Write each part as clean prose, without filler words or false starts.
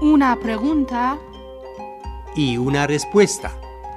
Una pregunta y una respuesta.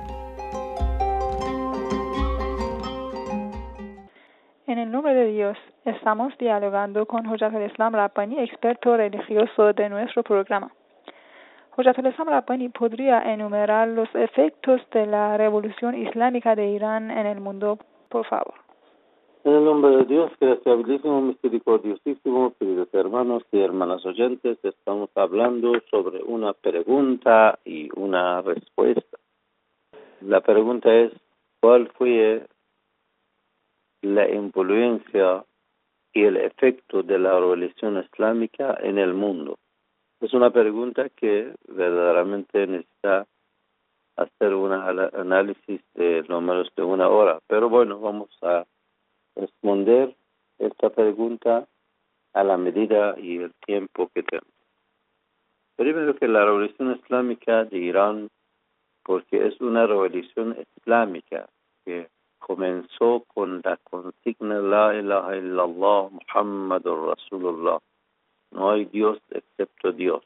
En el nombre de Dios, estamos dialogando con Hojat al-Islam Rabbani, experto religioso de nuestro programa. Hojat al-Islam Rabbani, ¿podría enumerar los efectos de la revolución islámica de Irán en el mundo, por favor? En el nombre de Dios, gracioso, misericordiosísimo, queridos hermanos y hermanas oyentes, estamos hablando sobre una pregunta y una respuesta. La pregunta es, ¿cuál fue la influencia y el efecto de la revolución islámica en el mundo? Es una pregunta que verdaderamente necesita hacer un análisis de lo menos de una hora. Pero bueno, vamos a responder esta pregunta a la medida y el tiempo que tenemos. Primero que la revolución islámica de Irán, porque es una revolución islámica que comenzó con la consigna La ilaha illallah Muhammadur Rasulullah. No hay Dios excepto Dios.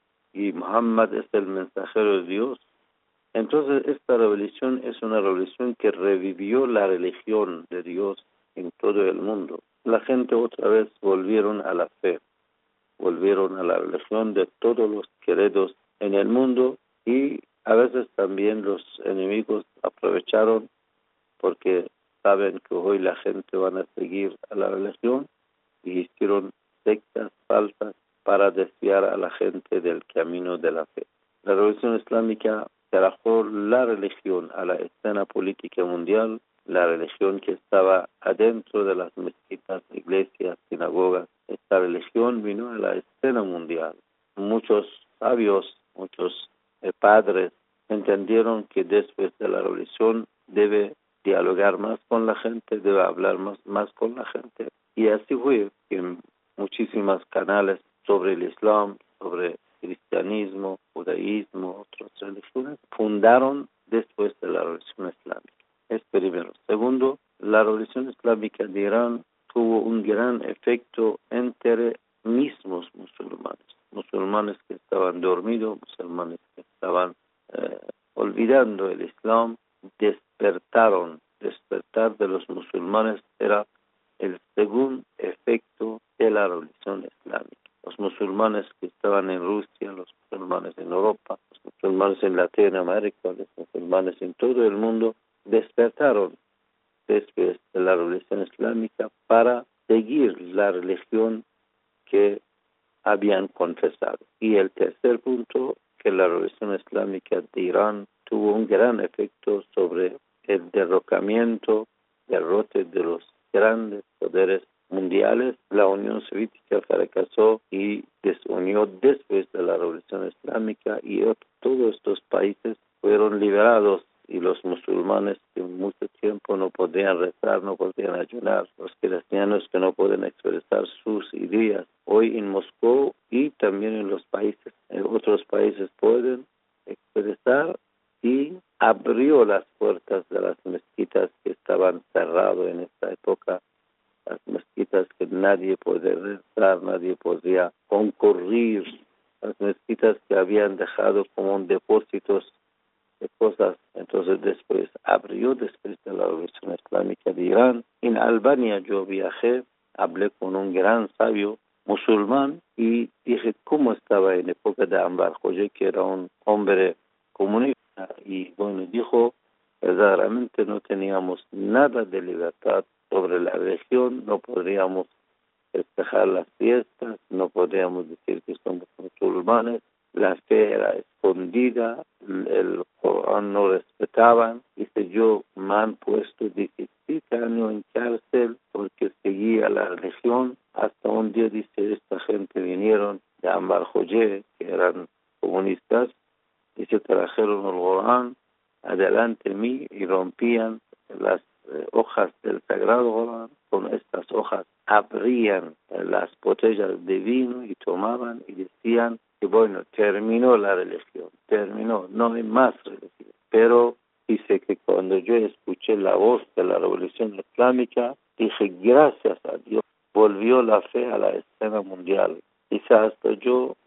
Y Muhammad es el mensajero de Dios. Entonces esta revolución es una revolución que revivió la religión de Dios en todo el mundo. La gente otra vez volvieron a la fe, volvieron a la religión de todos los credos en el mundo, y a veces también los enemigos aprovecharon porque saben que hoy la gente van a seguir a la religión y hicieron sectas falsas para desviar a la gente del camino de la fe. La revolución islámica trajo la religión a la escena política mundial, la religión que estaba adentro de las mezquitas, iglesias, sinagogas. Esta religión vino a la escena mundial. Muchos sabios, muchos padres entendieron que después de la revolución debe dialogar más con la gente, debe hablar más con la gente. Y así fue que muchísimos canales sobre el Islam, sobre cristianismo, judaísmo, otras religiones, fundaron después de la revolución islámica. Es primero. Segundo, la revolución islámica de Irán tuvo un gran efecto entre mismos musulmanes que estaban dormidos, musulmanes que estaban olvidando el Islam, despertaron. Despertar de los musulmanes era el segundo efecto de la revolución islámica. Los musulmanes que estaban en Rusia, los musulmanes en Europa, los musulmanes en Latinoamérica, los musulmanes en todo el mundo, despertaron después de la revolución islámica para seguir la religión que habían confesado. Y el tercer punto, que la revolución islámica de Irán tuvo un gran efecto sobre el derrote de los grandes poderes mundiales. La Unión Soviética fracasó y desunió después de la revolución islámica, y todos estos países fueron liberados, y los musulmanes que mucho tiempo no podían rezar, no podían ayunar, los cristianos que no pueden expresar sus ideas, hoy en Moscú y también en otros países pueden expresar, y abrió las puertas de las mezquitas que estaban cerradas en esta época, las mezquitas que nadie podía rezar, nadie podía concurrir, las mezquitas que habían dejado como un depósitos de cosas. Entonces después abrió, después de la revolución islámica de Irán. En Albania yo viajé, hablé con un gran sabio musulmán y dije cómo estaba en época de Anbar Hoxha, que era un hombre comunista, y bueno, dijo, verdaderamente no teníamos nada de libertad sobre la religión, no podríamos festejar las fiestas, no podríamos decir que somos musulmanes, la fe era escondida, el Corán no respetaban. Dice, yo me han puesto 17 años en cárcel porque seguía la religión. Hasta un día, dice, esta gente vinieron de Anbar Hoxha, que eran comunistas, y se trajeron el Corán adelante de mí y rompían las hojas del Sagrado Corán. Con estas hojas abrían las botellas de vino y tomaban y decían que bueno, terminó la religión, terminó, no hay más religión. Pero dice que cuando yo escuché la voz de la revolución islámica, dije, gracias a Dios, volvió la fe a la escena mundial. Dice, hasta yo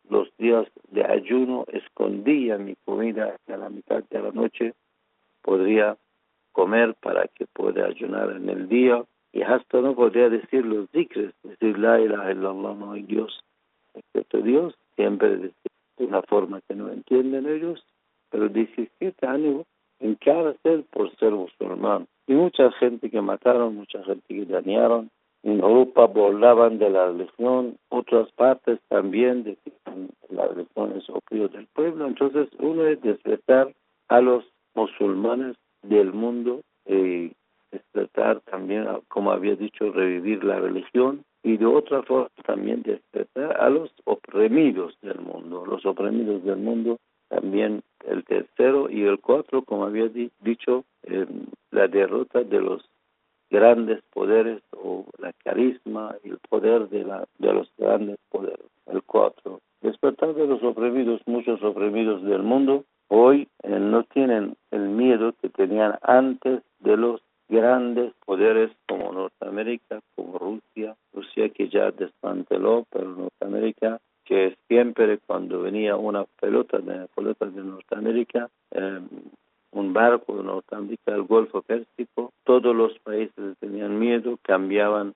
los días de ayuno escondía mi comida a la mitad de la noche, podría comer para que pueda ayunar en el día, y hasta no podría decir los zikres, decir la ilaha illallah, no hay Dios excepto Dios, siempre de una forma que no entienden ellos, pero 17 años en cárcel por ser musulmán. Y mucha gente que mataron, mucha gente que dañaron. En Europa burlaban de la religión, otras partes también decían la religión es opio del pueblo. Entonces uno es despertar a los musulmanes del mundo y despertar también, como había dicho, revivir la religión, y de otra forma también despertar a los oprimidos del mundo. Los oprimidos del mundo también, el tercero y el cuatro, como había dicho, la derrota de los grandes poderes o la carisma y el poder de los grandes poderes. El cuatro, despertar de los oprimidos. Muchos oprimidos del mundo hoy no tienen el miedo que tenían antes de los grandes poderes como Norteamérica, como Rusia que ya desmanteló, pero Norteamérica, que siempre cuando venía una pelota de Norteamérica, un barco de Norteamérica, el Golfo Pérsico, todos los países tenían miedo, cambiaban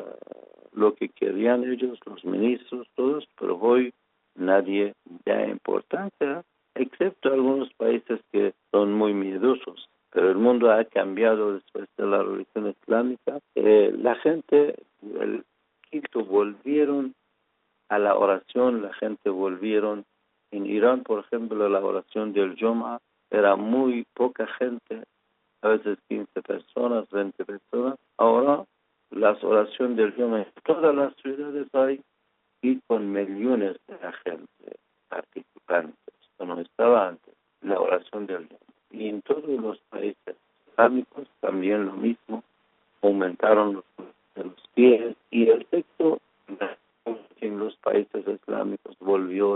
lo que querían ellos, los ministros, todos, pero hoy nadie da importancia, excepto algunos países que son muy miedosos. Pero el mundo ha cambiado después de la religión islámica. La gente, el quinto, volvieron a la oración, la gente volvieron. En Irán, por ejemplo, la oración del Jum'a era muy poca gente, a veces 15 personas, 20 personas. Ahora, las oraciones del Jum'a en todas las ciudades hay y con millones de gente participantes. Esto no estaba antes, la oración del Jum'a. Y en todos los países islámicos también lo mismo, aumentaron los pies, y el sexto, en los países islámicos volvió